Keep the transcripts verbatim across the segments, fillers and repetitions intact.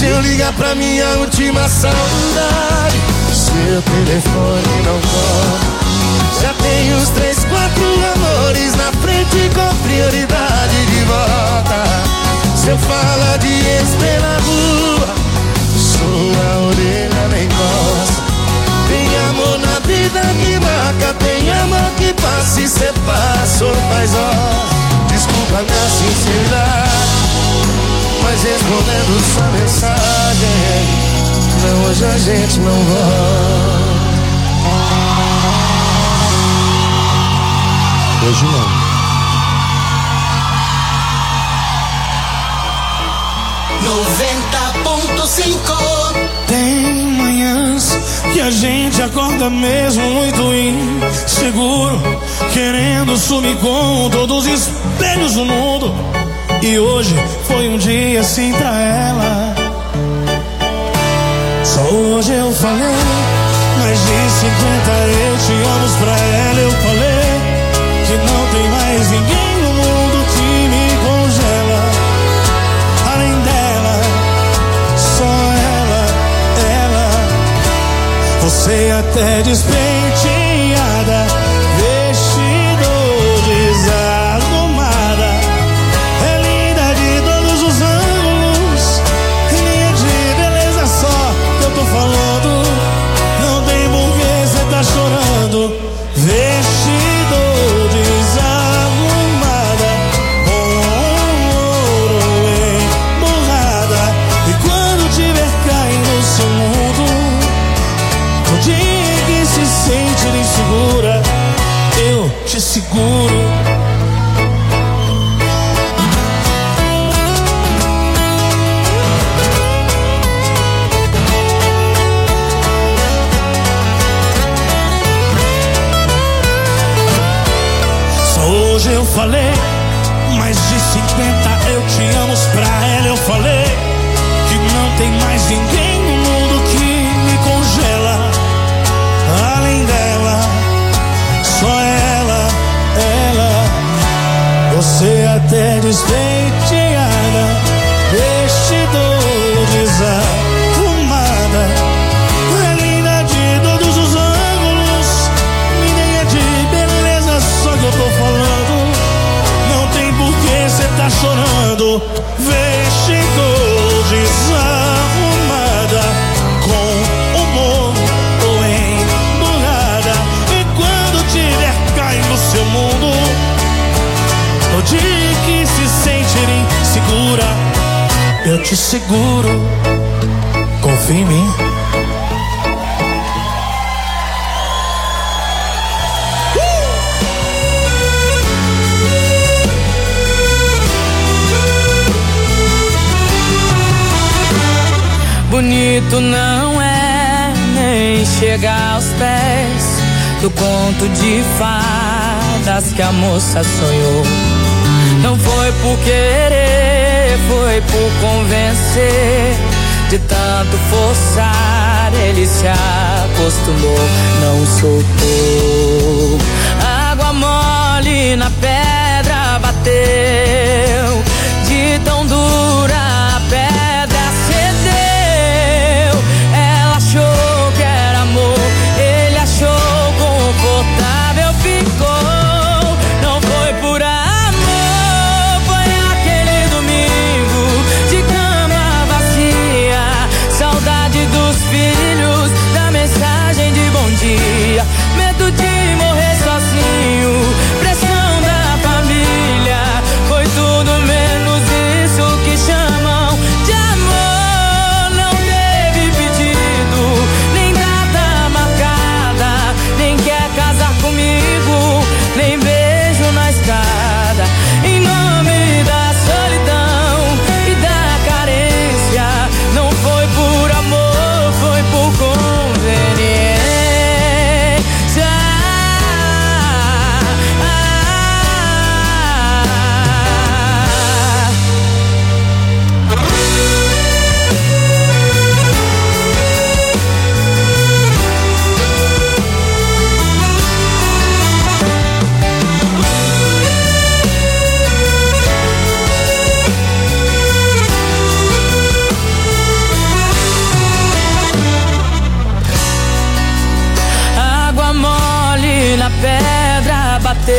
Se eu ligar pra minha última saudade, seu telefone não toca. Já tenho os três, quatro amores na frente com prioridade de volta. Se eu falar de ex pela rua, sua orelha nem gosta. Tem amor na vida que marca, tem amor que passa e cê passou, faz ó. Desculpa minha sinceridade, mas respondendo sua mensagem, não, hoje a gente não volta. Hoje não. noventa ponto cinco. Tem manhãs que a gente acorda mesmo muito inseguro, querendo sumir com todos os espelhos do mundo. E hoje foi um dia assim pra ela. Só hoje eu falei mais de cinquenta eu te amo pra ela. Eu falei que não tem mais ninguém no mundo que me congela. Além dela, só ela, ela. Você até despenteada, vestido desarrumada, é linda de todos os ângulos, linha de beleza só que eu tô falando. Não tem porquê cê tá chorando. Vestido desarrumada, com ouro emburrada. E quando tiver caindo no seu mundo, no dia que se sente insegura, eu te seguro. Hoje eu falei mais de cinquenta eu te amo pra ela. Eu falei que não tem mais ninguém no mundo que me congela. Além dela, só ela, ela. Você até despenteada, vestido desarrumada, é linda de todos os ângulos, linha de beleza só que eu tô falando. Cê tá chorando, vestido desarrumada, com humor ou emburrada. E quando tiver caindo no seu mundo, no dia que se sentir insegura, eu te seguro. Confia em mim. Bonito não é nem chegar aos pés do conto de fadas que a moça sonhou. Não foi por querer, foi por convencer. De tanto forçar, ele se acostumou, não soltou. Água mole na pedra bateu, de tão dura a pedra cedeu. Ela achou que era amor, ele achou confortável, ficou. Não foi por amor, foi aquele domingo de cama vazia, saudade dos filhos, da mensagem de bom dia, medo de morrer sozinho, pressão da família. Foi bateu,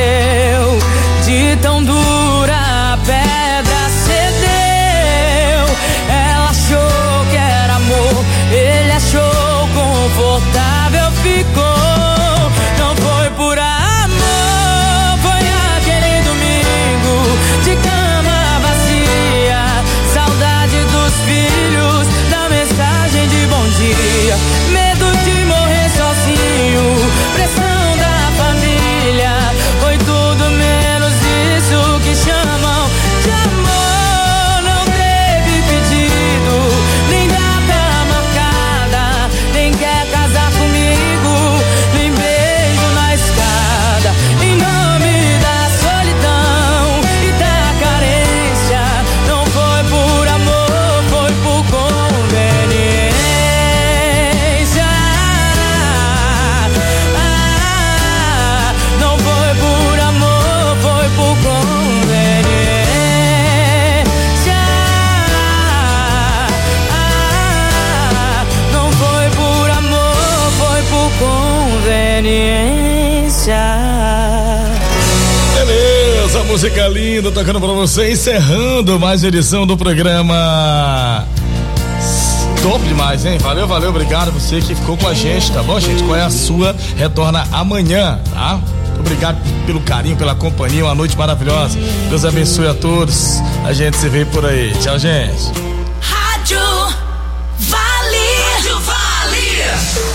de tão dura a pedra cedeu. Ela achou que era amor, ele achou confortável, ficou. Não foi por amor, foi aquele domingo de cama vazia, saudade dos filhos, da mensagem de bom dia, medo de morrer sozinho, pressão da família, foi tudo menos isso que chamam de amor. Não teve pedido, nem data marcada, nem quer casar comigo, nem beijo na escada, em nome da solidão e da carência. Não foi por amor, foi por conveniência. Ah, não foi por amor, foi por conveniência. Ah, não foi por amor, foi por conveniência. Beleza, música linda tocando pra você, encerrando mais edição do programa. Top demais, hein? Valeu, valeu, obrigado a você que ficou com a gente, tá bom, gente? Qual é a sua? Retorna amanhã, tá? Obrigado pelo carinho, pela companhia, uma noite maravilhosa. Deus abençoe a todos. A gente se vê por aí. Tchau, gente. Rádio Vale. Rádio Vale.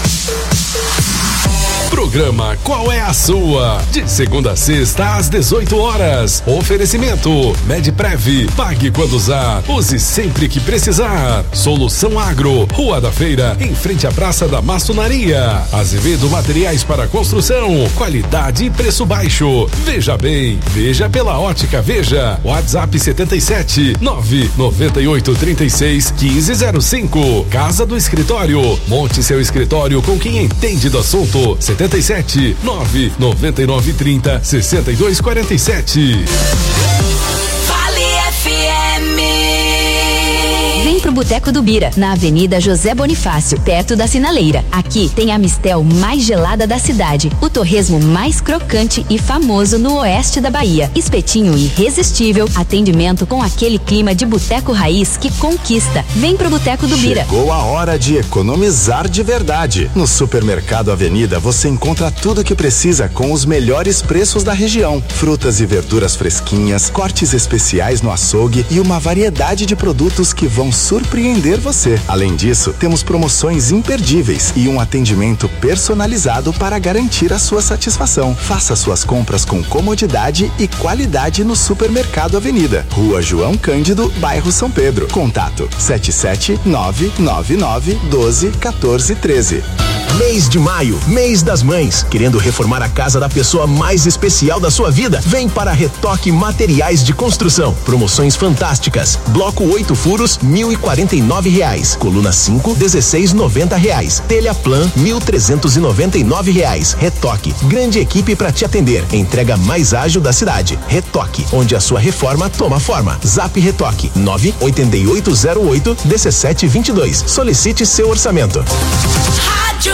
Programa Qual é a Sua? De segunda a sexta às dezoito horas. Oferecimento Medprev. Pague quando usar. Use sempre que precisar. Solução Agro. Rua da Feira, em frente à Praça da Maçonaria. Azevedo Materiais para Construção. Qualidade e preço baixo. Veja bem. Veja pela Ótica Veja. WhatsApp setenta e sete nove noventa e oito trinta e seis quinze zero cinco. Casa do Escritório. Monte seu escritório com quem entende do assunto. setenta e sete nove noventa e nove trinta sessenta e dois quarenta e sete. Vale F M. Vem pro Boteco do Bira, na Avenida José Bonifácio, perto da Sinaleira. Aqui tem a mistel mais gelada da cidade, o torresmo mais crocante e famoso no oeste da Bahia. Espetinho irresistível, atendimento com aquele clima de boteco raiz que conquista. Vem pro Boteco do Bira. Chegou a hora de economizar de verdade. No Supermercado Avenida você encontra tudo o que precisa com os melhores preços da região. Frutas e verduras fresquinhas, cortes especiais no açougue e uma variedade de produtos que vão surpreender você. Além disso, temos promoções imperdíveis e um atendimento personalizado para garantir a sua satisfação. Faça suas compras com comodidade e qualidade no Supermercado Avenida, Rua João Cândido, bairro São Pedro. Contato sete sete nove nove nove um dois um quatro um três. Mês de maio, mês das mães. Querendo reformar a casa da pessoa mais especial da sua vida? Vem para Retoque Materiais de Construção. Promoções fantásticas. Bloco oito furos, mil e quarenta e nove reais. Coluna cinco, dezesseis noventa reais. Telha Plan, mil trezentos e noventa e nove reais. Retoque, grande equipe para te atender. Entrega mais ágil da cidade. Retoque, onde a sua reforma toma forma. Zap Retoque, nove oito oito zero oito um sete dois dois. Solicite seu orçamento. Rádio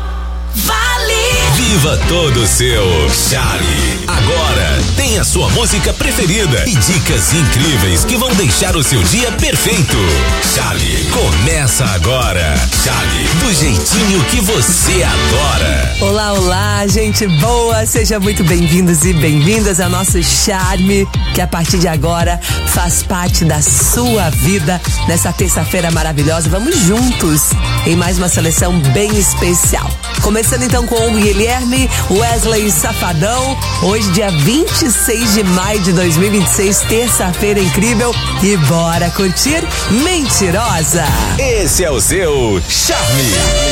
Vale. Viva todo seu Charlie. Agora tem a sua música preferida e dicas incríveis que vão deixar o seu dia perfeito. Charlie, começa agora. Charlie, do jeitinho que você adora. Olá, olá, gente boa. Sejam muito bem-vindos e bem-vindas ao nosso Charme, que a partir de agora faz parte da sua vida nessa terça-feira maravilhosa. Vamos juntos em mais uma seleção bem especial. Começando então com o Guilherme Wesley Safadão. Hoje, dia vinte e seis de maio de dois mil e vinte e seis, terça-feira incrível. E bora curtir Mentirosa. Esse é o seu Charme.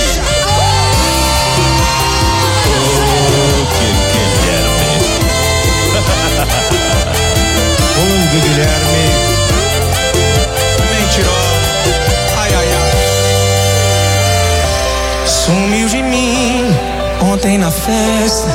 Um Guilherme mentiroso. Ai, ai, ai. Sumiu de mim ontem na festa.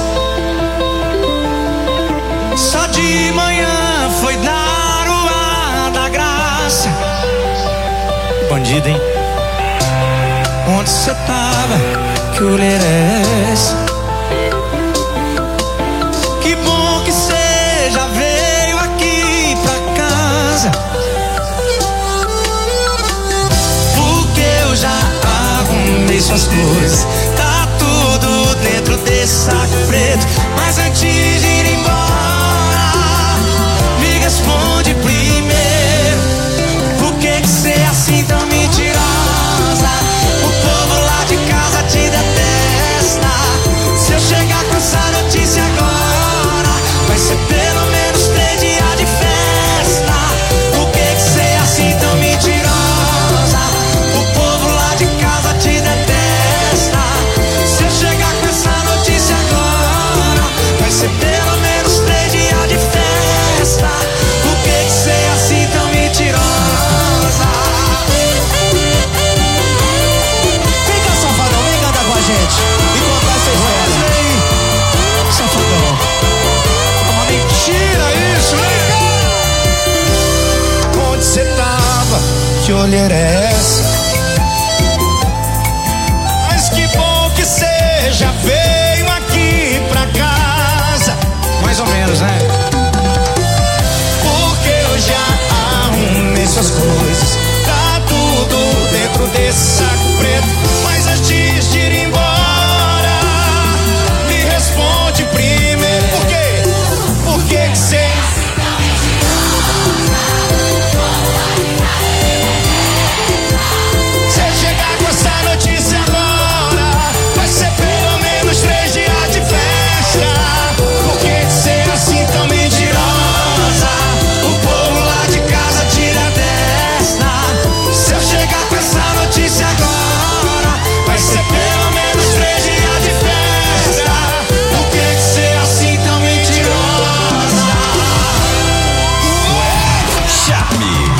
Só de manhã foi dar o ar da graça. Bandido, hein? Onde cê tava? Que olheira é essa? Que arrumei suas coisas. Tá tudo dentro desse saco preto. Mas antes de ir embora, me responde primeiro. Por que que cê é assim tão mentirosa? O povo lá de casa te detesta. Se eu chegar com essa notícia agora, vai ser pelo menos três dias de festa. Por que que cê é assim tão mentirosa? O povo lá de casa te detesta. Se eu chegar com essa notícia agora, vai ser pelo menos três dias de festa. Por que que cê é assim tão mentirosa? Vem cá, safadão, vem cantar com a gente e contar essa história. Safadão, é uma mentira isso, vem cá. Onde cê tava? Que olheira é essa? Mas que bom que cê já veio aqui pra casa. Mais ou menos, né? Porque eu já arrumei suas coisas. Tá tudo dentro desse saco preto. Mas antes de ir embora, me responde primeiro. Por quê? Por que que cê... Se chegar com essa notícia agora, vai ser pelo menos três dias de festa. Por que que cê é assim tão mentirosa? O povo lá de casa tira a testa. Se eu chegar com essa notícia agora, vai ser pelo menos três dias de festa. Por que que cê é assim tão mentirosa? Charme.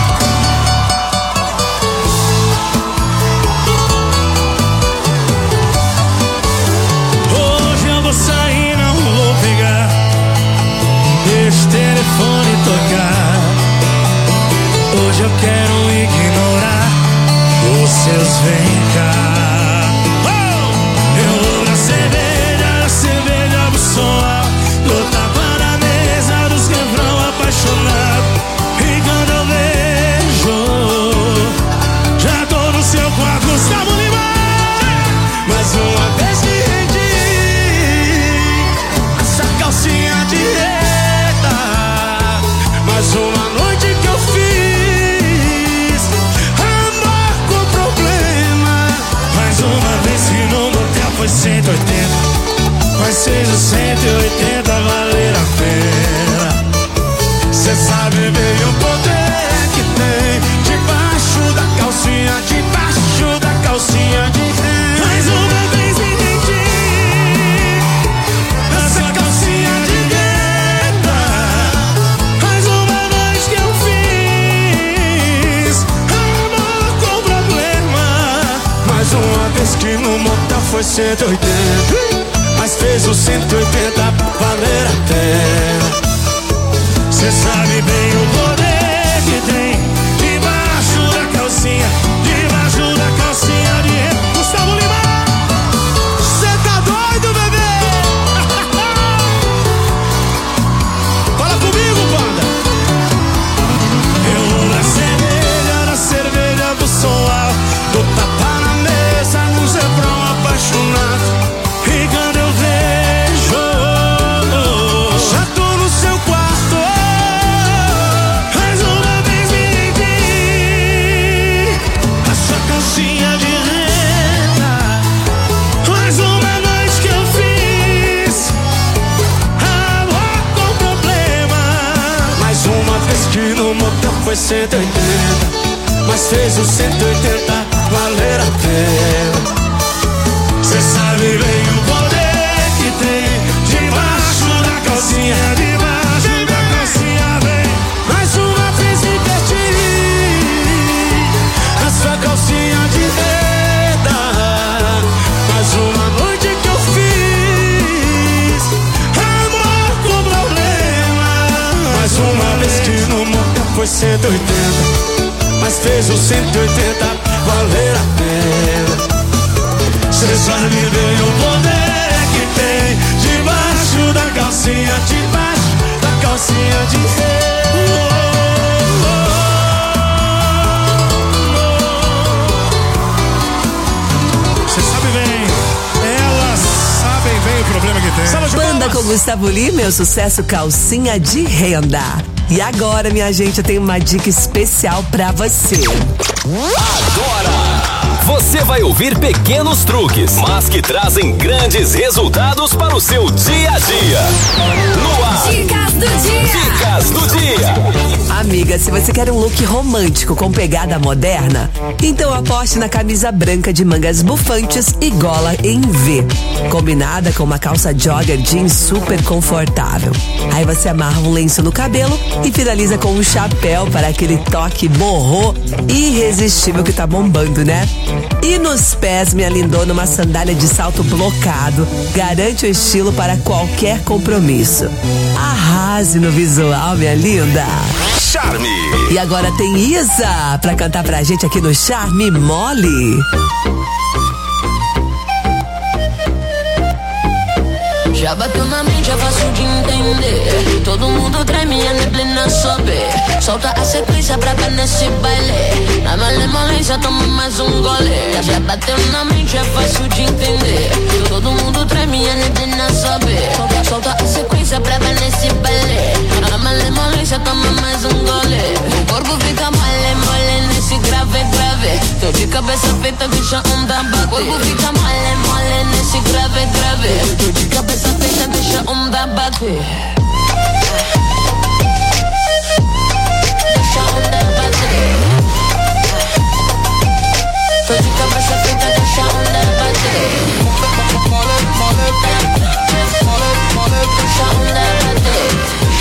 Hoje eu vou sair, não vou pegar. Deixa o telefone tocar. Hoje eu quero ignorar os seus vem cá. Oh! Eu vou na cerveja, na cerveja vou soar. Dou tapa na mesa dos refrão apaixonado. E quando eu vejo, já tô no seu quarto, Gustavo Lima. Mais uma vez que rendi essa calcinha de reta. Mais uma noite que eu fiz amor com problema. Mais uma vez que no motel foi cento e oitenta. Mas seja cento e oitenta valer a pena. Cê sabe bem o poder que tem debaixo da calcinha, debaixo da calcinha de renda. Mais uma vez me rendi essa calcinha de renda. Mais uma noite que eu fiz amor com problema. Mais uma vez que no motel foi cento e oitenta. Mas fez o cento e oitenta valer a pena. Cê sabe bem o poder que tem debaixo da calcinha, debaixo da calcinha de renda. Gustavo Lima, cê tá doido, bebê? Fala comigo, banda. Eu vou na cerveja, na cerveja do soar. Dou tapa na mesa, no refrão apaixonado. E quando eu vejo, já tô no seu quarto. Mais uma vez me rendi essa calcinha de renda. Mais uma noite que eu fiz amor com problema. Mais uma vez que no motel foi cento e oitenta. Mas fez o cento e oitenta valer a pena. Cê sabe bem o poder que tem debaixo da calcinha, debaixo da calcinha, vem. Mais uma vez me perdi a sua calcinha de renda. Mais uma noite que eu fiz amor com problema. Mais uma vez que no motel foi cento e oitenta. Mas fez o cento e oitenta valer a pena. Cê sabe bem o poder que tem debaixo da calcinha, debaixo da calcinha de renda. Cê sabe Onda com Gustavo Lima, meu sucesso Calcinha de Renda. E agora, minha gente, eu tenho uma dica especial pra você. Agora, você vai ouvir pequenos truques, mas que trazem grandes resultados para o seu dia a dia. No ar. Dicas do dia. Dicas do dia. Amiga, se você quer um look romântico com pegada moderna, então aposte na camisa branca de mangas bufantes e gola em V, combinada com uma calça jogger jeans super confortável. Aí você amarra um lenço no cabelo e finaliza com um chapéu para aquele toque borrô irresistível que tá bombando, né? E nos pés, minha lindona, uma sandália de salto blocado garante o estilo para qualquer compromisso. Arrase no visual, minha linda. Charme. E agora tem Isa pra cantar pra gente aqui no Charme Mole. Já bateu na mente, é fácil de entender. Todo mundo treme, a neblina sobe. Solta a sequência pra cá nesse baile. Na malemolência toma mais um gole. Já bateu na mente, é fácil de entender. Todo mundo treme, a neblina sobe. Solta, solta a sequência pra cá nesse baile. Na malemolência toma mais um gole. O corpo fica mole, mole nesse grave, grave. Tô de cabeça feita, deixa onda bater. O corpo fica mole, mole nesse grave, grave. Tô de cabeça feita, deixa onda bater. Deixa onda bater. Tô de cabeça feita, deixa onda bater. Deixa onda bater.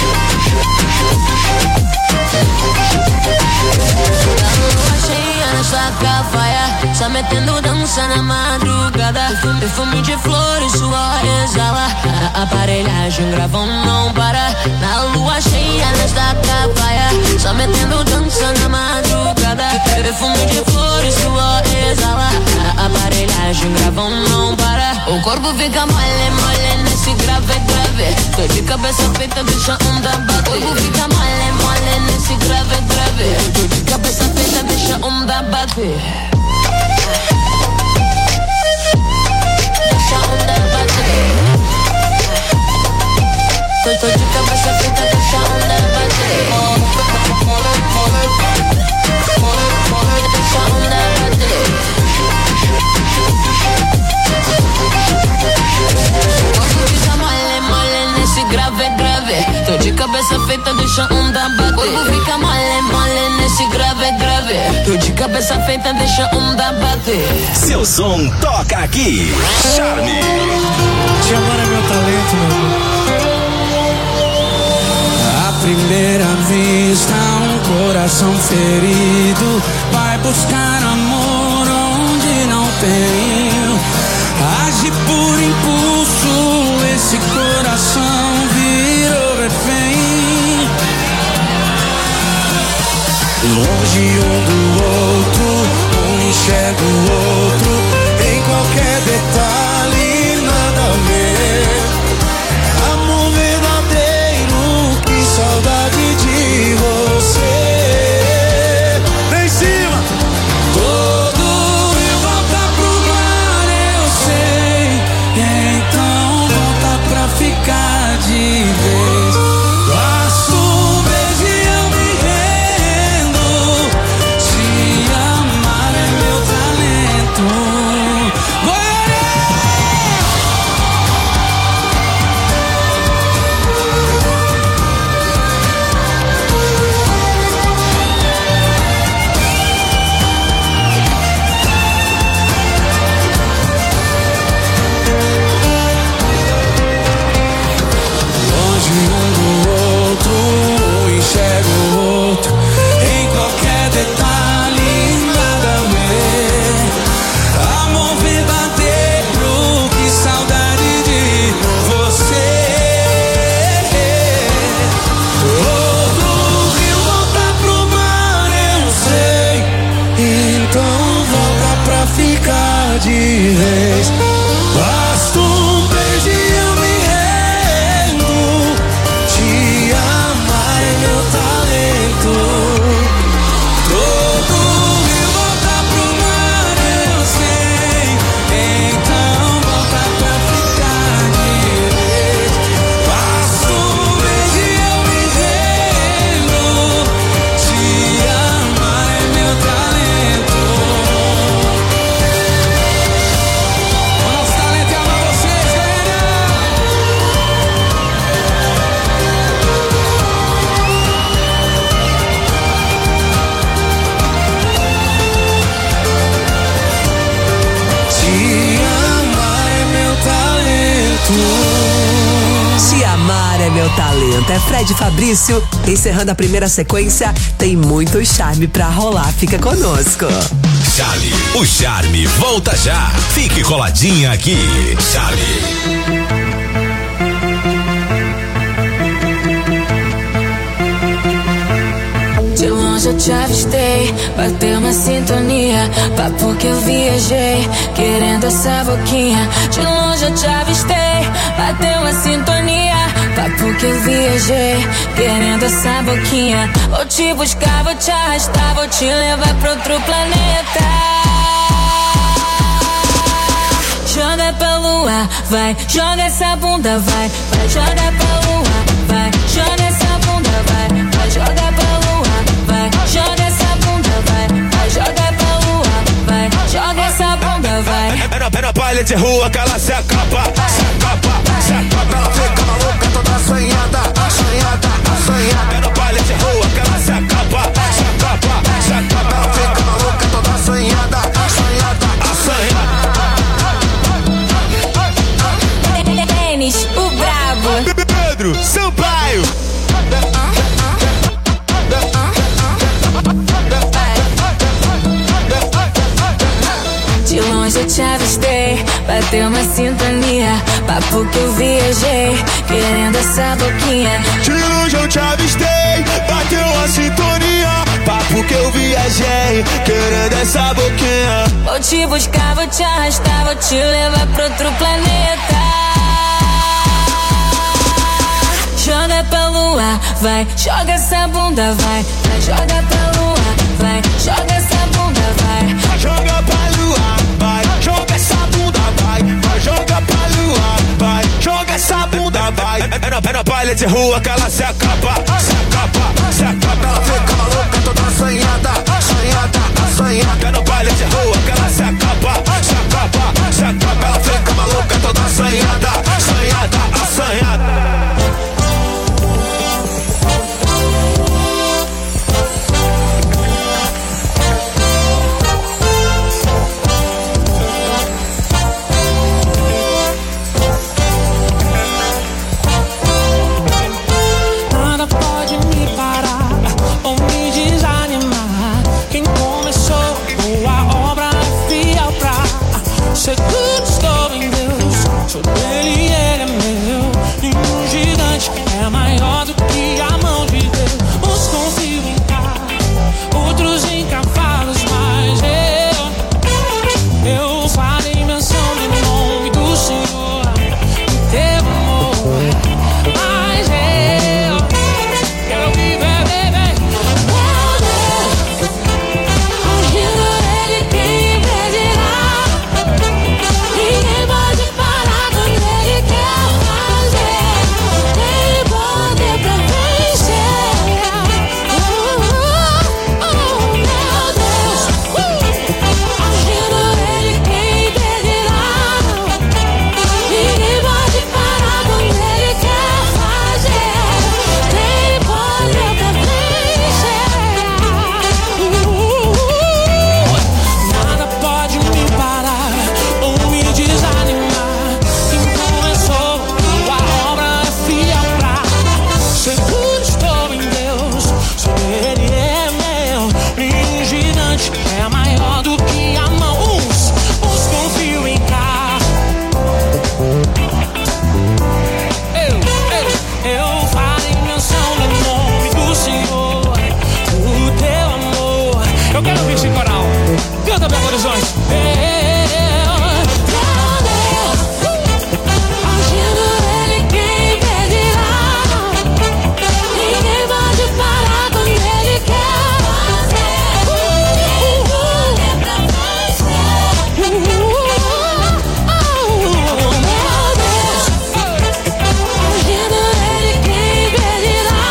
Lua cheia nessa cavaia, só metendo dança na madrugada. Perfume de flores, suor exala. A aparelhagem gravão não para. Na lua cheia nesta cavaia, só metendo dança na madrugada. Perfume de flores, suor exala. A aparelhagem gravão não para. O corpo fica mole, mole nesse grave, grave. Tô de cabeça feita, deixa onda bater. O corpo fica mole, mole nesse grave, grave. Tô de cabeça feita, deixa onda bater. Deixa onda bater. Tô, tô de cabeça feita, deixa onda bater. Deixa onda bater. O corpo fica mole, mole nesse grave, grave. Tô de cabeça feita, deixa onda bater. O corpo fica mole, mole nesse grave, grave. Tô de cabeça feita, deixa onda bater. Seu som toca aqui. Charme. Te amar é meu talento, meu amor. À primeira vista, um coração ferido vai buscar amor onde não tem. Age por impulso, esse coração virou refém. Longe um do outro, um enxerga o outro. Em qualquer detalhe, nada a ver. Amor verdadeiro, que saudade de você. Vem em cima! Todo rio volta pro mar, eu sei. Então volta pra ficar de vez. Basta um beijo e eu me rendo. Te amar é meu talento. De vez, basta um beijo e eu me rendo. Te amar é meu talento. Todo rio volta pro mar, eu sei. Então volta pra ficar de vez. Te amar é meu talento. É Fred Fabrício encerrando a primeira sequência. Tem muito charme pra rolar. Fica conosco. Charlie, o charme volta já. Fique coladinha aqui. Charlie. De longe eu te avistei, bateu uma sintonia. Papo que eu viajei, querendo essa boquinha. De longe eu te avistei, bateu uma sintonia. Papo que eu viajei, querendo essa boquinha. Vou te buscar, vou te arrastar, vou te levar pra outro planeta. Joga pra lua, vai, joga essa bunda, vai, vai, joga pra lua, vai, joga essa bunda, vai, vai, joga pra lua, vai, joga essa bunda, vai, vai, joga pra lua, vai, joga essa bunda, vai. É na, é na palha de rua que ela se acaba, se acaba, se acaba. Ela fica maluca, toda assanhada, assanhada, assanhada. É na palha de rua que ela se acaba, se acaba, se acaba. Ela fica maluca, toda assanhada, assanhada, assanhada. Denis, o brabo. Pedro Sampaio. De longe eu te avistei, bateu uma sintonia. Papo que eu viajei, querendo essa boquinha. De longe eu te avistei, bateu uma sintonia. Papo que eu viajei, querendo essa boquinha. Vou te buscar, vou te arrastar, vou te levar pra outro planeta. Joga pra lua, vai, joga essa bunda, vai, vai, joga pra lua, vai, joga essa bunda, vai. Joga pra lua, vai, joga essa bunda, vai, vai, joga pra lua, vai, joga essa bunda, vai. É na, é na palha de rua que ela se acaba, se acaba, se acaba. Ela fica maluca, toda assanhada, assanhada, assanhada. É na palha de rua que ela se acaba, se acaba, se acaba. Ela fica maluca, toda assanhada, assanhada, assanhada. Segundo estou em Deus, sou dele e ele é meu. Nenhum gigante é maior do que a mão de Deus. Uns confiam em carros, outros em cavalos, mas eu, eu falo em menção do nome do Senhor, teu amor. Mas eu, quero viver, viver. Meu Deus, ungindo ele quem impedirá. Ninguém pode parar quando ele quer fazer. Tem poder pra vencer. Oh, oh, oh, meu Deus. Ungindo ele quem impedirá. Ninguém pode parar quando ele quer fazer. Tem poder pra vencer. Nada pode me parar ou me desanimar. Quem começou a obra é fiel pra. Seguro estou em Deus, só ele é meu. Nenhum gigante é maior do que a mão. Uns, uns confiam em carro. Eu, eu, eu falo em menção no nome do Senhor, o teu amor. Eu quero ouvir esse coral. Canta, Belo Horizonte. Eu, meu Deus, ungindo ele quem impedirá. Ninguém pode parar quando ele quer fazer. Meu Deus, ungindo ele quem impedirá.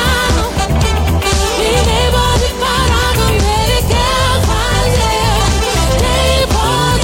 Ninguém pode parar quando ele quer fazer. Tem poder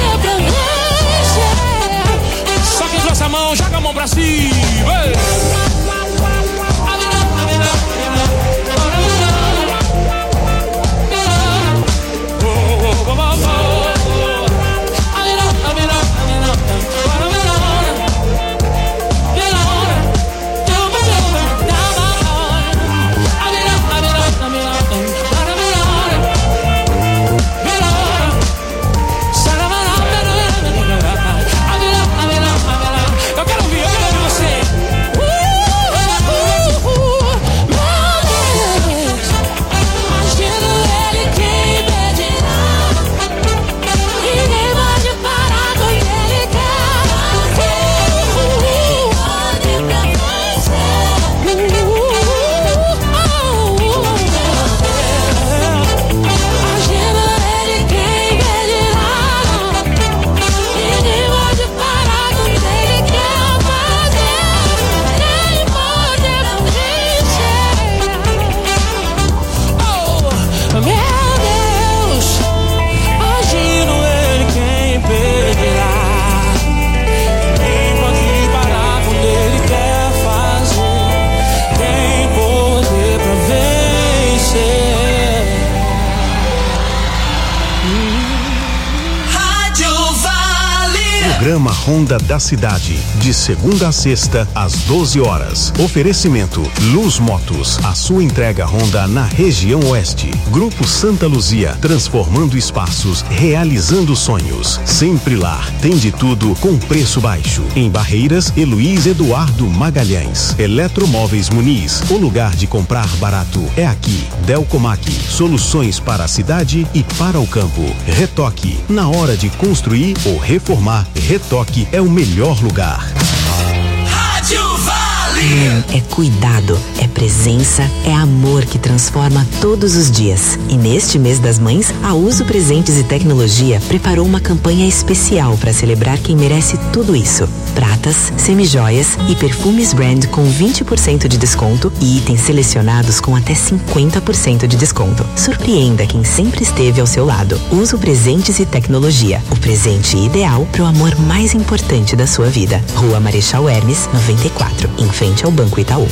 Programa Ronda da Cidade, de segunda a sexta, às doze horas. Oferecimento Luz Motos, a sua entrega Honda na região oeste. Grupo Santa Luzia, transformando espaços, realizando sonhos. Sempre Lar, tem de tudo com preço baixo. Em Barreiras, Heloís Eduardo Magalhães. Eletromóveis Muniz, o lugar de comprar barato é aqui. Delcomac, soluções para a cidade e para o campo. Retoque, na hora de construir ou reformar, Retoque é o melhor lugar. Rádio Vale. É cuidado, é presença, é amor que transforma todos os dias. E neste mês das mães, a Uso Presentes e Tecnologia preparou uma campanha especial para celebrar quem merece tudo isso. Pratas, semijoias e perfumes brand com vinte por cento de desconto e itens selecionados com até cinquenta por cento de desconto. Surpreenda quem sempre esteve ao seu lado. Uso Presentes e Tecnologia, o presente ideal para o amor mais importante da sua vida. Rua Marechal Hermes, noventa e quatro, em frente ao Banco Itaú.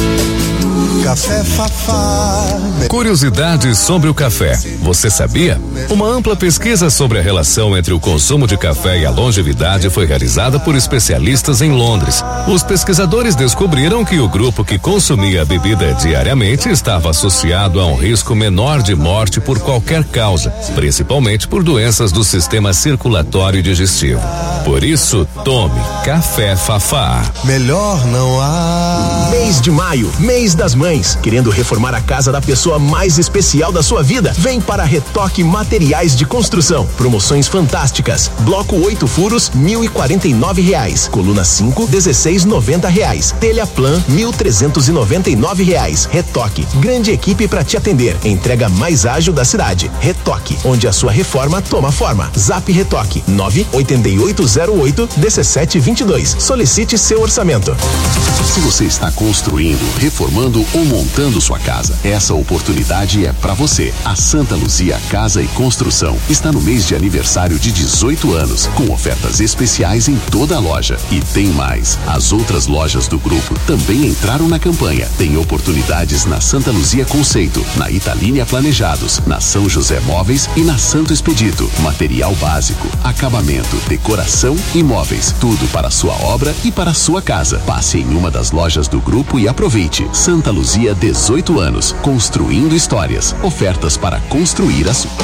Café Fafá. Curiosidades sobre o café. Você sabia? Uma ampla pesquisa sobre a relação entre o consumo de café e a longevidade foi realizada por especialistas em Londres. Os pesquisadores descobriram que o grupo que consumia a bebida diariamente estava associado a um risco menor de morte por qualquer causa, principalmente por doenças do sistema circulatório e digestivo. Por isso, tome Café Fafá. Melhor não há. Mês de maio, mês das mães. Querendo reformar a casa da pessoa mais especial da sua vida? Vem para Retoque Materiais de Construção. Promoções fantásticas. Bloco oito furos, mil e quarenta e nove reais. Coluna cinco, dezesseis noventa reais. Telha Plan, mil trezentos e noventa e nove reais. Retoque, grande equipe para te atender. Entrega mais ágil da cidade. Retoque, onde a sua reforma toma forma. Zap Retoque, nove oito oito zero oito um sete dois dois. Solicite seu orçamento. Se você está construindo, reformando ou montando sua casa, essa oportunidade é para você. A Santa Luzia Casa e Construção está no mês de aniversário de dezoito anos, com ofertas especiais em toda a loja. E tem mais, as outras lojas do grupo também entraram na campanha. Tem oportunidades na Santa Luzia Conceito, na Italínia Planejados, na São José Móveis e na Santo Expedito. Material básico, acabamento, decoração e móveis, tudo para a sua obra e para a sua casa. Passe em uma das lojas do grupo e aproveite. Santa Luzia, dezoito anos, construindo histórias. Ofertas para construir a sua.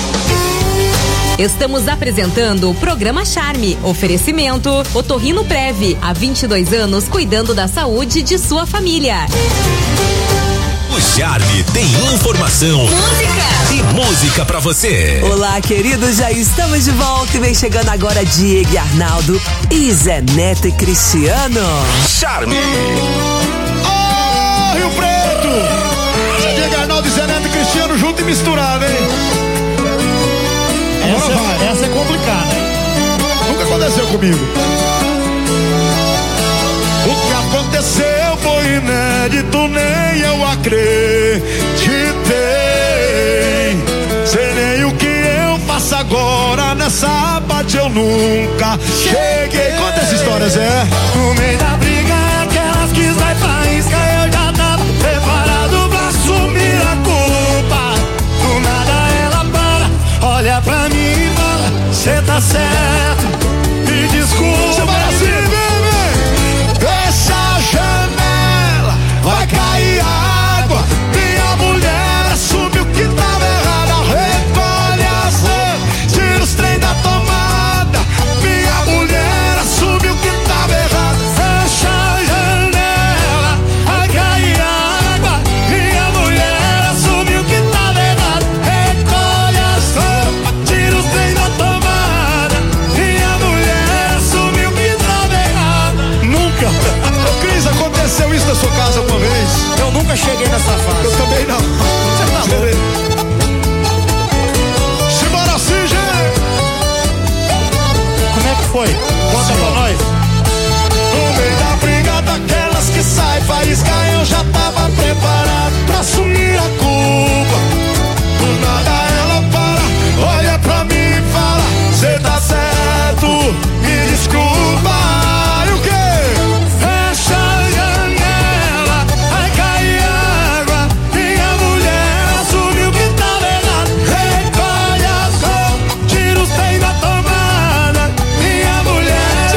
Estamos apresentando o Programa Charme. Oferecimento Otorrino Prev, há vinte e dois anos cuidando da saúde de sua família. O Charme tem informação, música e música pra você. Olá, queridos, já estamos de volta e vem chegando agora Diego e Arnaldo e Zé Neto e Cristiano. Charme. Oh, Rio Preto! Diego, Arnaldo e Zé Neto e Cristiano junto e misturado, hein? Essa, é, essa é complicada, hein? Nunca aconteceu comigo. O que aconteceu foi inédito, nem eu acreditei. Sei nem o que eu faço agora, nessa parte eu nunca cheguei. Conta essa história, Zé. No meio da briga, aquelas que vai pra isca, eu já tava preparado pra assumir a culpa. Do nada ela para, olha pra mim e fala, cê tá certo, me desculpa. Assim, fecha a janela, vai cair água. Minha mulher assume o que tava errado, recolhe as roupas, tira os trem da tomada. Minha mulher assume o que tava errado. Fecha a janela, vai cair água. Minha mulher assume o que tava errado, recolhe as roupas, tira os trem da tomada. Minha mulher assume o que tava errado. Nunca. Ô Cris, aconteceu isso na sua casa uma vez? Eu nunca cheguei nessa fase. Eu também não. Você tá louco? Simbora assim, gente! Como é que foi? Conta pra nós. No meio da briga daquelas que sai faísca, eu já tava preparado pra assumir a culpa. Do nada ela para, olha pra mim e fala, cê tá certo, me desculpa. E o quê? Fecha a janela, vai cair água. Minha mulher assumiu que tava errado, recolhe as roupas, tira os trem da tomada. Minha mulher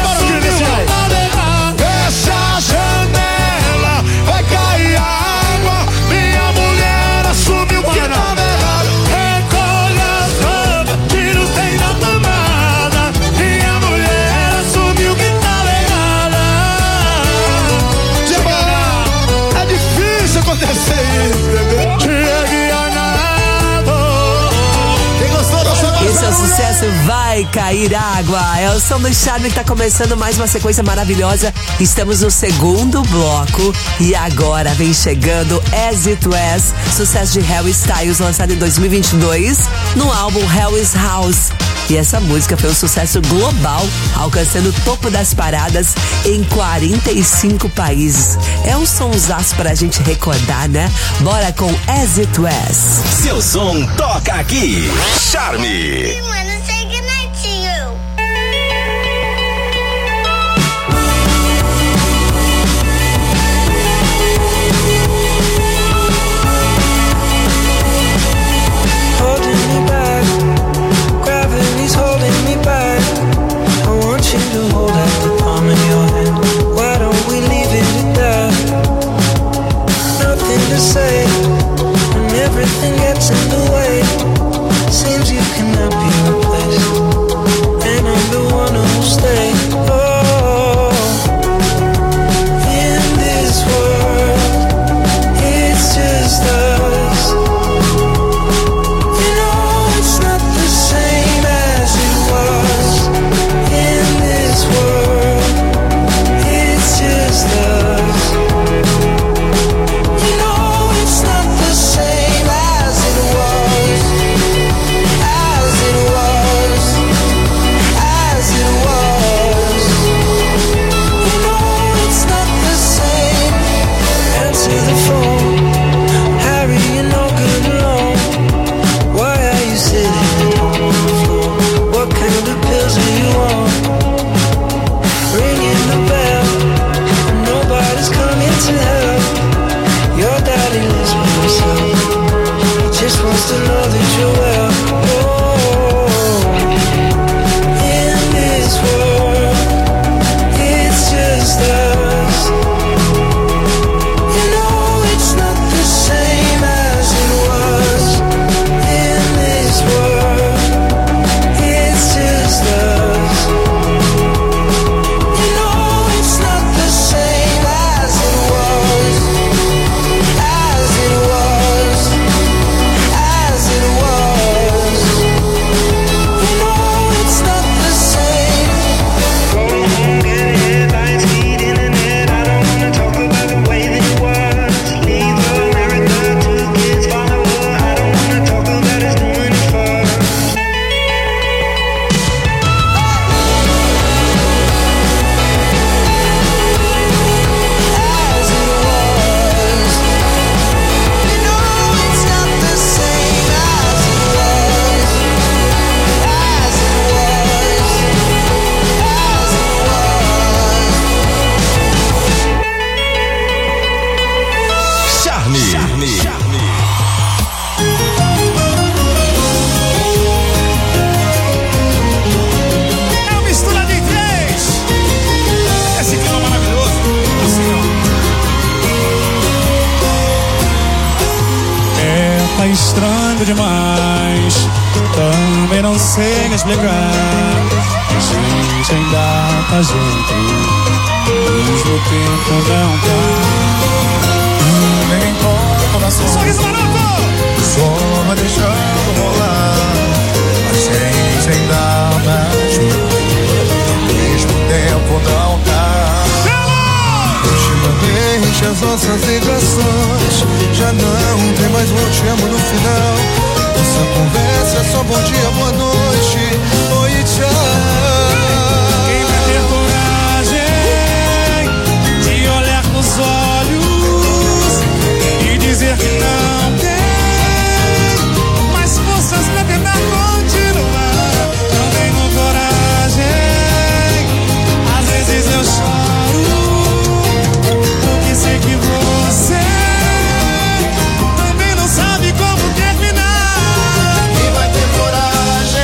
vai cair água. É o som do Charme que tá começando mais uma sequência maravilhosa. Estamos no segundo bloco e agora vem chegando As It Was, sucesso de Harry Styles, lançado em dois mil e vinte e dois no álbum Harry's House. E essa música foi um sucesso global, alcançando o topo das paradas em quarenta e cinco países. É um sonsaço pra gente recordar, né? Bora com As It Was. Seu som toca aqui. Charme. Say, and everything gets in the way. Seems you cannot be replaced, and I'm the one who'll stay. Oh, in this world, it's just us. You know it's not the same as it was. In this world, it's just us. To know that you're well. Oh, in this world, it's just us. You know it's not the same as it was. In this world, it's just us. You know it's not the same as it was. As it was. Estranho demais, também não sei me explicar. A gente ainda tá junto, mesmo o tempo não tá. Nem importa o coração. Sorriso maroto! Só deixando rolar. A gente ainda tá junto, mesmo o tempo não tá. Ultimamente as nossas ligações já não tem mais um te amo no final. Nossa conversa é só bom dia, boa noite, oi, tchau. Quem vai ter coragem de olhar nos olhos e dizer que não tem mais forças pra tentar continuar? Não tenho coragem, às vezes eu choro, porque sei que você também não sabe como terminar. Quem vai ter coragem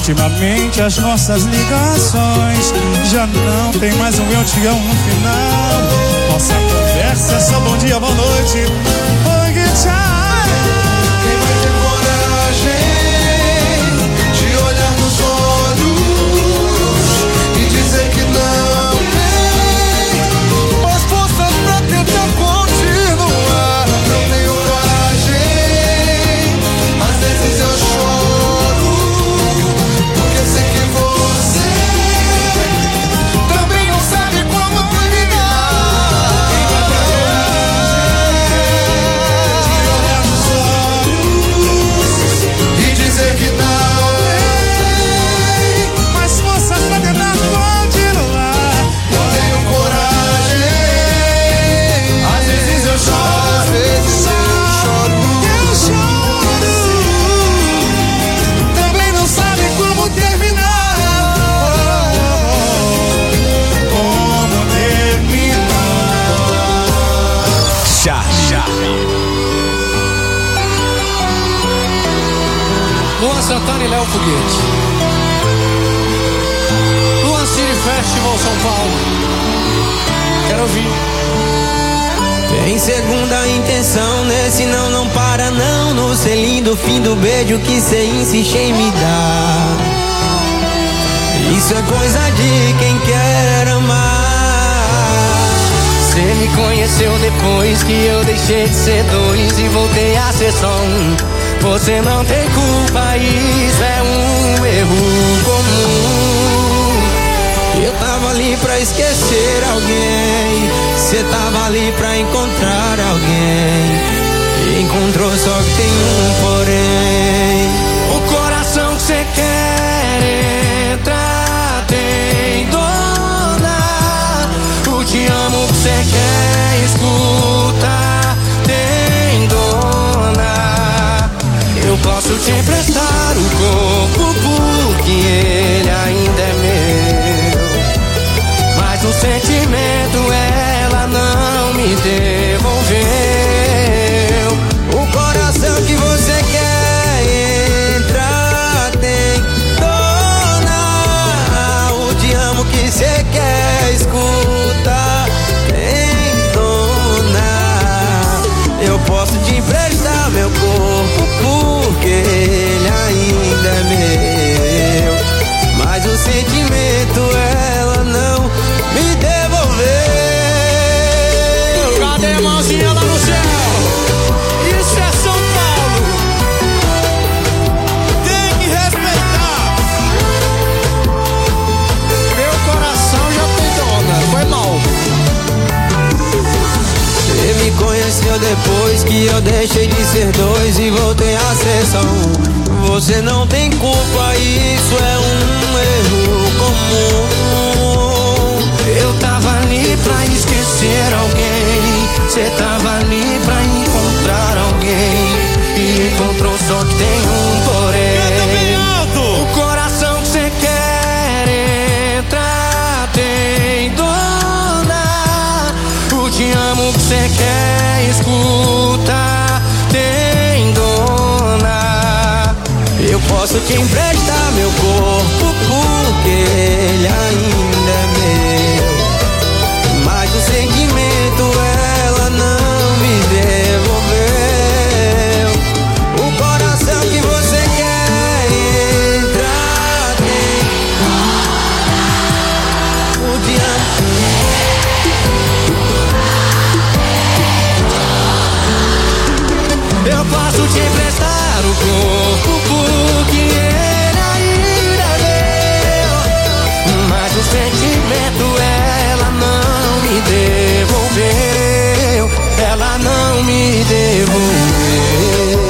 Ultimamente as nossas ligações já não tem mais um eu te amo no final. Nossa conversa é só bom dia, boa noite, oi, que tchau. Quem vai ter coragem de olhar nos olhos e dizer que não tem mais forças pra tentar continuar? Não tenho coragem, às vezes eu choro, porque sei que você também não sabe como terminar. Quem vai ter coragem e dizer que não tem mais forças pra tentar continuar? Não tenho coragem, às vezes eu choro, às vezes eu choro, eu choro, também não sabe como terminar. como terminar. Charme. Luan Santana e Léo Foguete. Luan City Festival São Paulo. Quero ouvir. Tem segunda intenção nesse não, não para não. No selinho do fim do beijo que cê insiste em me dar. Isso é coisa de quem quer amar. Cê me conheceu depois que eu deixei de ser dois e voltei a ser só um. Você não tem culpa, isso é um erro comum. Eu tava ali pra esquecer alguém, cê tava ali pra encontrar alguém. Encontrou, só que tem um porém. O coração que cê quer entrar tem dona. O te amo que cê quer escutar tem dona. Eu posso te emprestar o corpo porque ele ainda é meu, mas o sentimento ela não me devolveu. O coração que você quer entrar tem dona. O te amo que você quer escutar tem dona. Eu posso te emprestar meu corpo porque ele ainda é meu, mas o sentimento ela não me devolveu. Cadê a mãozinha lá no céu? Isso é São Paulo. Tem que respeitar. Meu coração já tem dona. Foi mal. Você me conheceu depois que eu deixei de ser dois e voltei a ser só um. Você não tem culpa, isso é um erro comum. Eu tava ali pra esquecer alguém, cê tava ali pra encontrar alguém. E encontrou, só que tem um porém. O coração que cê quer entrar tem dona. O te amo que cê quer escutar tem dona. Eu posso te emprestar meu corpo porque ele ainda é meu, mas o sentimento ela não me devolveu. O coração que você quer entrar tem o te amo. Eu posso te emprestar o corpo porque ele ainda é meu, mas o sentimento ela não me devolveu. Ela não me devolveu.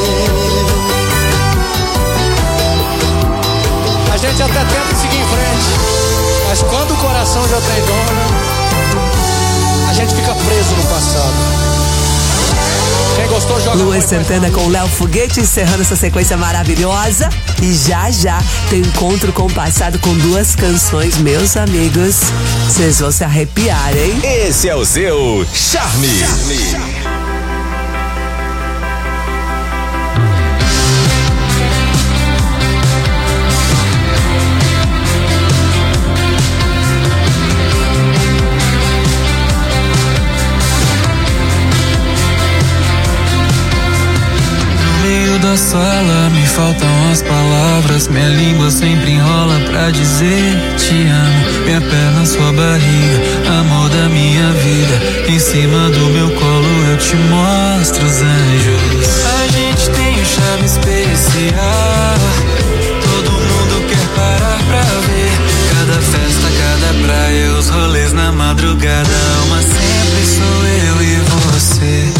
A gente até tenta seguir em frente, mas quando o coração já tem dona, a gente fica preso no passado. Quem gostou, joga Luan muito, Santana com Léo Foguete encerrando essa sequência maravilhosa. E já já tem encontro com o passado com duas canções, meus amigos. Vocês vão se arrepiar, hein? Esse é o seu Charme. Charme. faltam as palavras, minha língua sempre enrola pra dizer te amo. Minha perna, sua barriga, amor da minha vida. Em cima do meu colo eu te mostro os anjos. A gente tem um charme especial, todo mundo quer parar pra ver. Cada festa, cada praia, os rolês na madrugada. Uma sempre sou eu e você.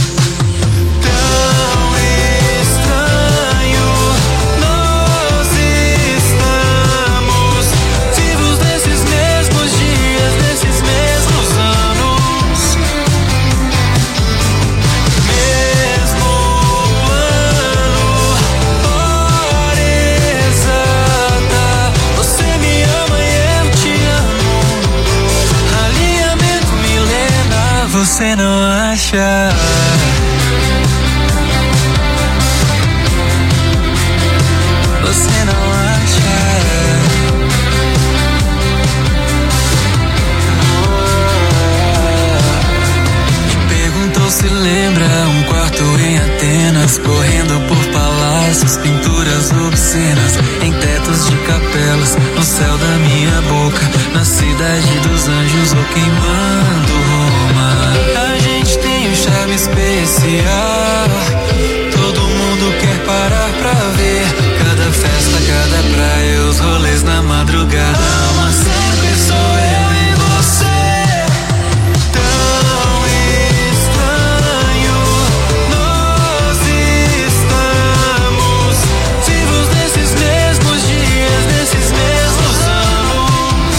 Você não acha? Você não acha? Perguntou se lembra um quarto em Atenas, correndo por palácios, pinturas obscenas, em tetos de capelas, no céu da minha boca, na cidade dos anjos ou queimando Roma. A gente tem um charme especial, todo mundo quer parar pra ver. Cada festa, cada praia, os rolês na madrugada. Mas sempre sou eu e você. Tão estranho, nós estamos vivos nesses mesmos dias, nesses mesmos anos.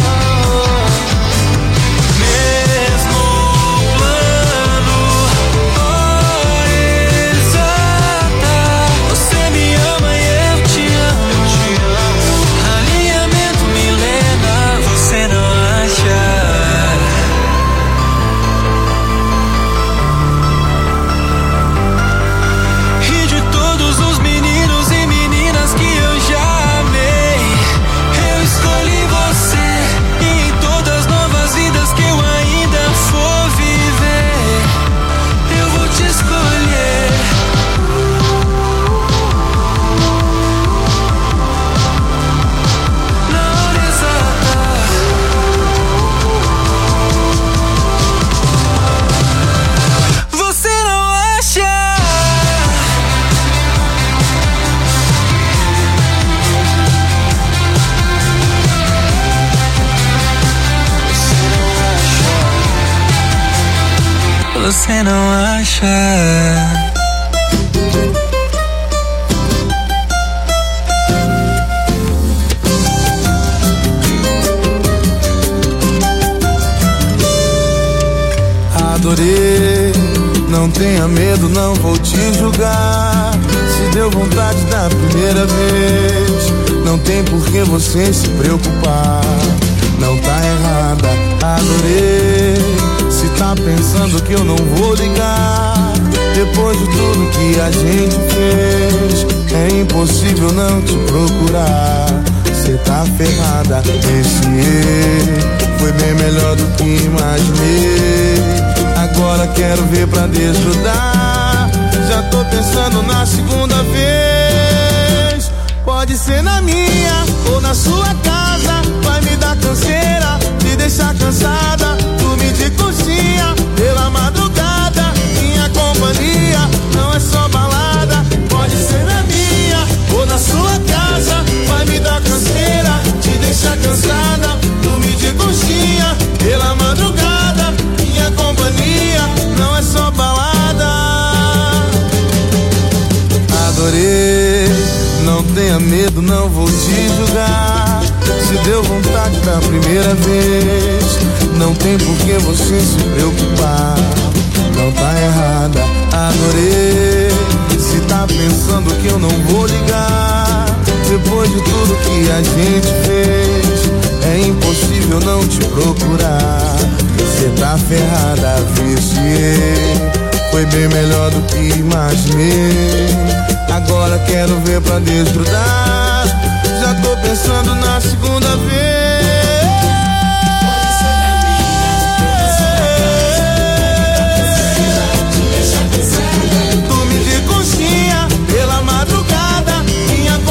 Mesmo plano, hora exata. Você me ama e eu te amo. Alinhamento milenar, você não acha? E de todos os meninos e meninas que eu já amei, eu escolhi você. E em todas as novas vidas que eu ainda for viver, eu vou te escolher. Na hora exata. Você não acha? Você não acha? Adorei, não tenha medo, não vou te julgar. Se deu vontade da primeira vez, não tem por que você se preocupar. Não tá errada, adorei. Se tá pensando que eu não vou ligar, depois de tudo que a gente fez, é impossível não te procurar. Cê tá ferrada, esse erro foi bem melhor do que imaginei. Agora quero ver pra desgrudar. Já tô pensando na segunda vez. Pode ser na minha ou na sua casa. Vai me dar canseira, me deixar cansada. Dormir de coxinha pela madrugada. Minha companhia não é só balada. Pode ser na minha ou na sua casa. Vai me dar canseira, te deixar cansada. Dormir de coxinha pela madrugada. Minha companhia não é só balada. Adorei, não tenha medo, não vou te julgar. Se deu vontade da primeira vez, não tem por que você se preocupar. Não tá errada, adorei. Se tá pensando que eu não vou ligar, depois de tudo que a gente fez, é impossível não te procurar. Cê tá ferrada, viciei. Foi bem melhor do que imaginei. Agora quero ver pra desgrudar. Já tô pensando na segunda vez. Dormir de coxinha pela madrugada. Minha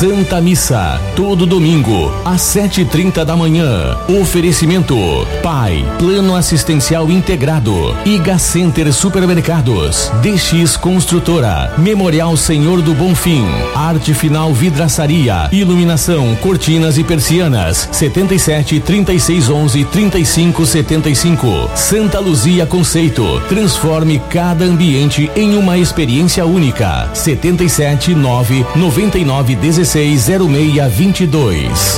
Santa Missa, todo domingo, às sete e trinta da manhã. Oferecimento: Pai, Plano Assistencial Integrado, Iga Center Supermercados, D X Construtora, Memorial Senhor do Bonfim, Arte Final Vidraçaria, Iluminação, Cortinas e Persianas, setenta e sete, trinta e seis, onze, trinta e cinco, setenta e cinco. Santa Luzia Conceito, transforme cada ambiente em uma experiência única. setenta e sete, nove, noventa e nove, dezesseis, zero seis, vinte e dois.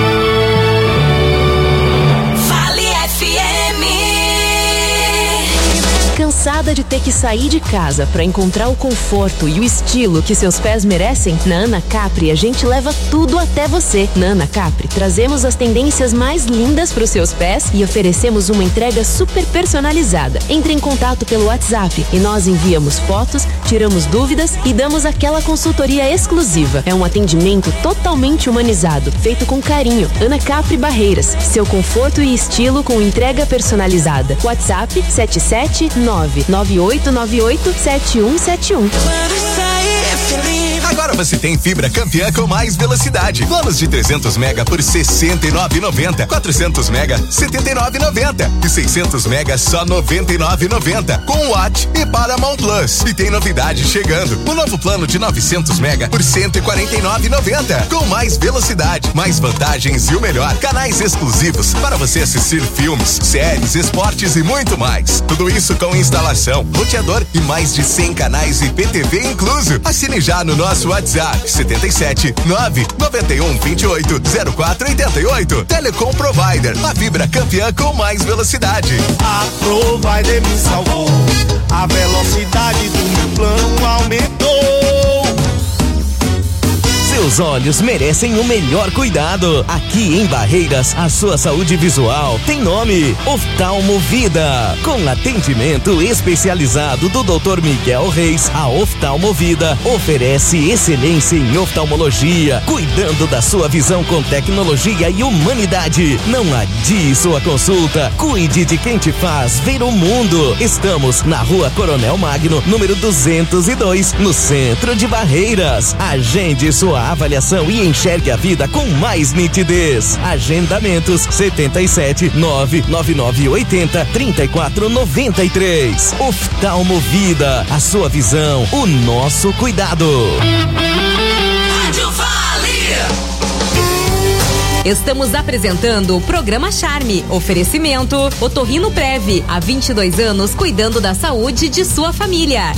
Cansada de ter que sair de casa para encontrar o conforto e o estilo que seus pés merecem? Na Ana Capri a gente leva tudo até você. Na Ana Capri trazemos as tendências mais lindas para os seus pés e oferecemos uma entrega super personalizada. Entre em contato pelo WhatsApp e nós enviamos fotos, tiramos dúvidas e damos aquela consultoria exclusiva. É um atendimento totalmente humanizado, feito com carinho. Ana Capri Barreiras, seu conforto e estilo com entrega personalizada. WhatsApp sete sete nove nove oito nove oito sete um sete um. Agora você tem fibra Campeã com mais velocidade. Planos de trezentos mega por sessenta e nove reais e noventa centavos, quatrocentos mega setenta e nove reais e noventa centavos e seiscentos mega só noventa e nove reais e noventa centavos com Watt e Paramount Plus. E tem novidade chegando: o novo plano de novecentos mega por cento e quarenta e nove reais e noventa centavos com mais velocidade, mais vantagens e o melhor, canais exclusivos para você assistir filmes, séries, esportes e muito mais. Tudo isso com instalação, roteador e mais de cem canais e P T V incluso. Assine já no nosso WhatsApp setenta e sete, nove, noventa e um, vinte e oito, zero quatro oitenta e oito. Telecom Provider, a fibra campeã com mais velocidade. A Provider me salvou, a velocidade do meu plano aumentou. Seus olhos merecem o melhor cuidado. Aqui em Barreiras, a sua saúde visual tem nome: Oftalmo Vida. Com atendimento especializado do doutor Miguel Reis, a Oftalmo Vida oferece excelência em oftalmologia, cuidando da sua visão com tecnologia e humanidade. Não adie sua consulta. Cuide de quem te faz ver o mundo. Estamos na Rua Coronel Magno, número duzentos e dois, no centro de Barreiras. Agende sua avaliação e enxergue a vida com mais nitidez. Agendamentos setenta e sete, nove nove nove oito zero, três quatro nove três. Oftalmo Vida, a sua visão, o nosso cuidado. Rádio Vale. Estamos apresentando o programa Charme. Oferecimento: Otorrino Prev, há vinte e dois anos cuidando da saúde de sua família.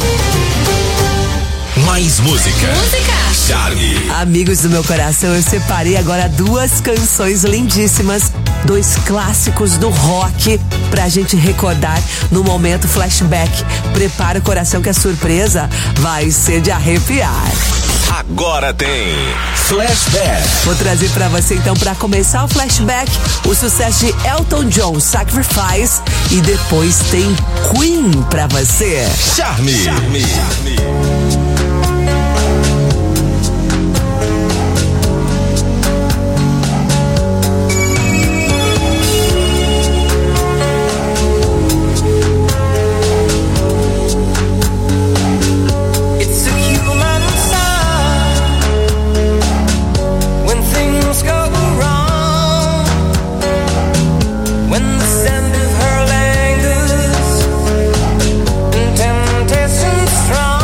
Mais música. Música. Charme. Amigos do meu coração, eu separei agora duas canções lindíssimas, dois clássicos do rock pra gente recordar no momento flashback. Prepara o coração que a surpresa vai ser de arrepiar. Agora tem Flashback. Vou trazer pra você então, pra começar o flashback, o sucesso de Elton John, Sacrifice, e depois tem Queen pra você. Charme. Charme. Charme. Strong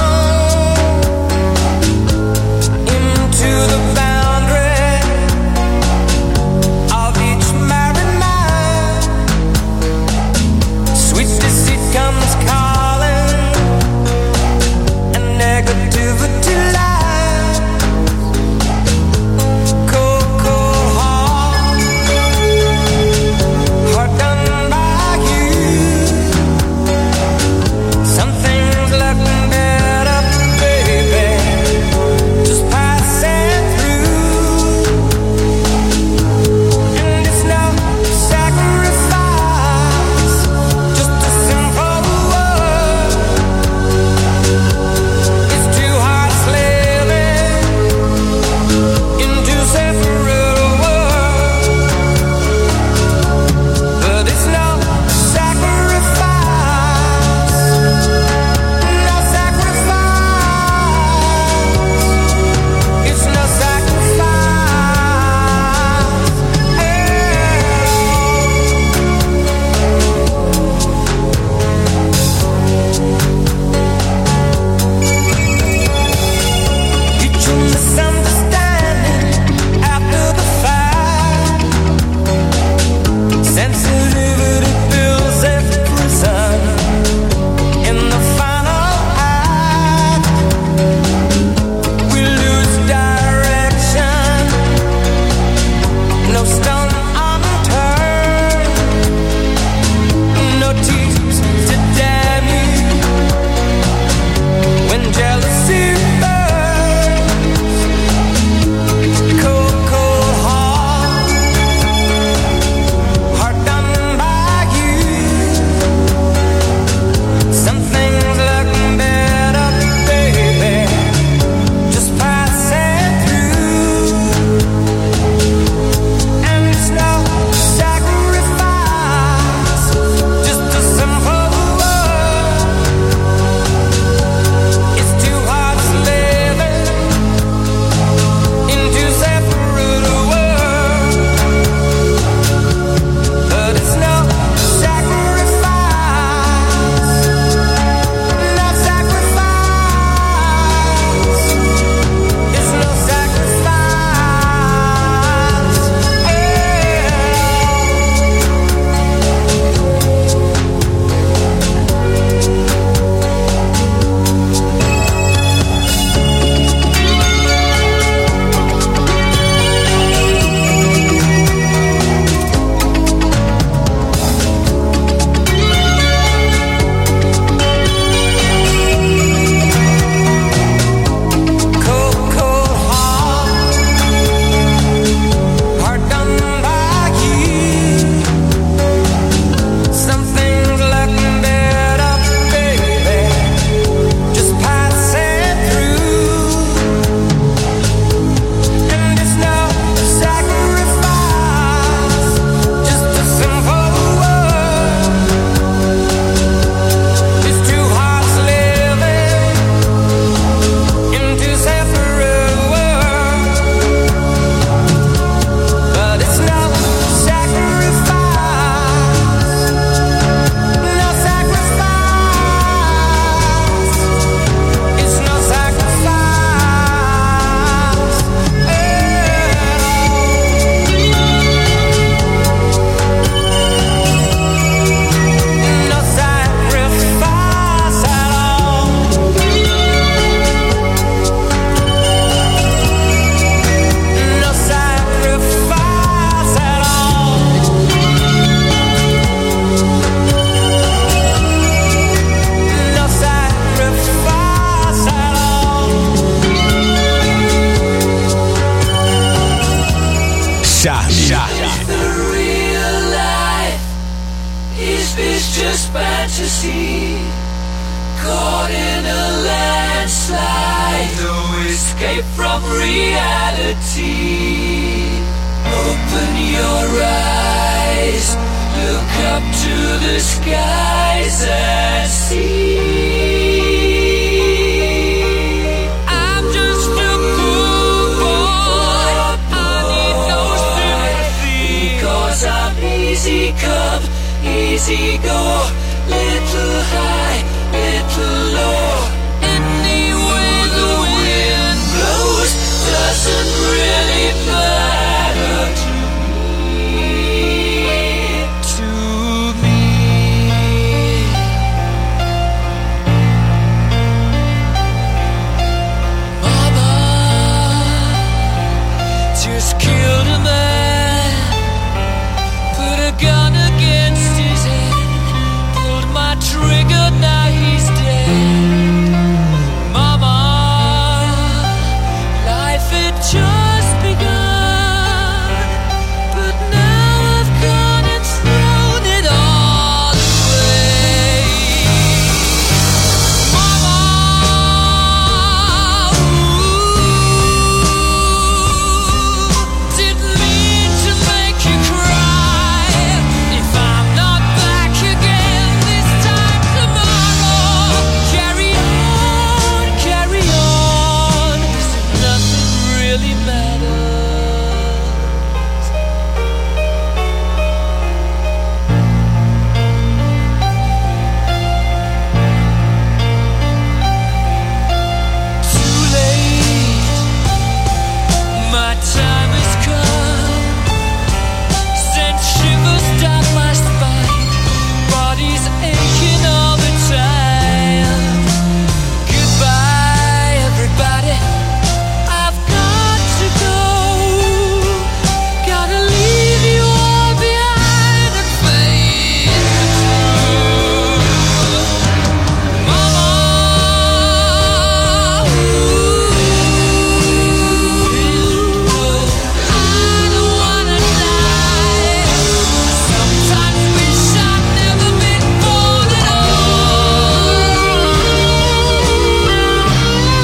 fantasy, caught in a landslide, no escape from reality. Open your eyes, look up to the skies and see. I'm just a cool boy, I need no sympathy, because I'm easy come, easy